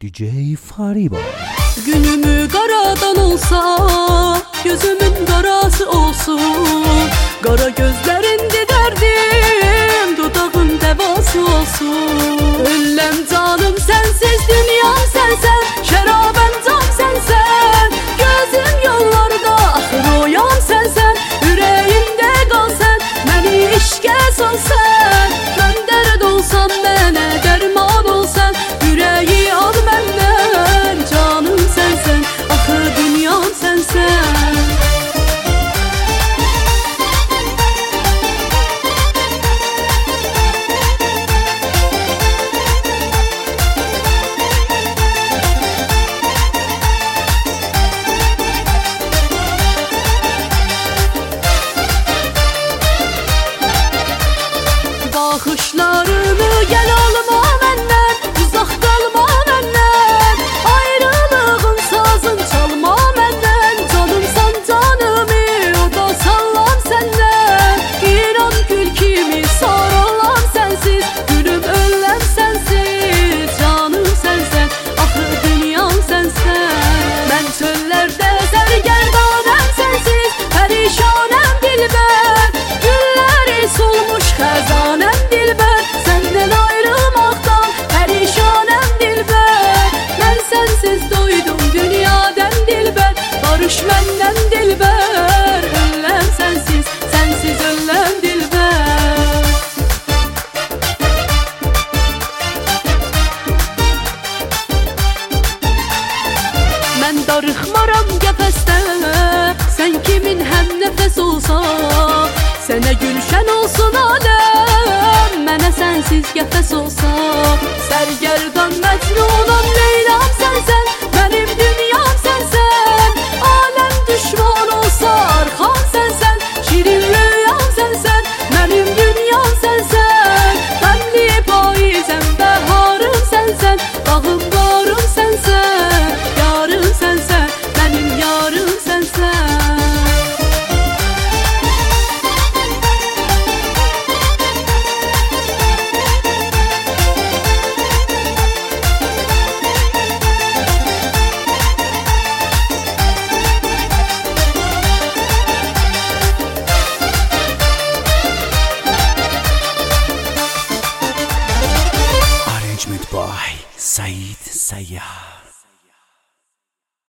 DJ Fariba. Günümü karadan olsa, gözümün karası olsun. Kara gözlerinde derdim, dudağın devası olsun. Öllem canım sensiz, dünyam sensen, şerabem tam sensen. Gözüm yollarda, ahır oyan sensen. Yüreğimde kal sen, beni işke sal sen. Ben dert olsam, bana derman ol sen. Yüreği al benden, canım sensen, ahır dünyam sensen. Bakışlarımı gel alma benden, uzak kalma benden. Ayrılığın sazın çalma benden. Canımsan canımı, o da sallam senden. İnan gül kimi sarılam sensiz, gülüm öllem sensiz. Canım sensen, ahır dünyam sensen. Ben çöllerde sergerdanem sensiz, perişanem dilber. Gülleri solmuş xəzanem dilber. Senden ayrılmaktan perişanem dilber. Ben sensiz doydum dünyadan dilber. Barış benden dilber. Öllem sensiz, sensiz öllem dilber. Ben darıxmaram qəfəsdə, sen kimin həm nəfəs olsa. Sənə gülşən olsun aləm, mənə sənsiz qəfəs olsa. Sərgərdan məcnunam Leylam sənsən, mənim dünyam sənsən. Aləm düşman olsa arxam sənsən, şirin rüyam sənsən, mənim dünyam sənsən. Qəmli payizəm, bəharım sənsən, bağım barım sənsən. Yarım sənsən, mənim yarım sənsən. Arrangement by Said Sayyah.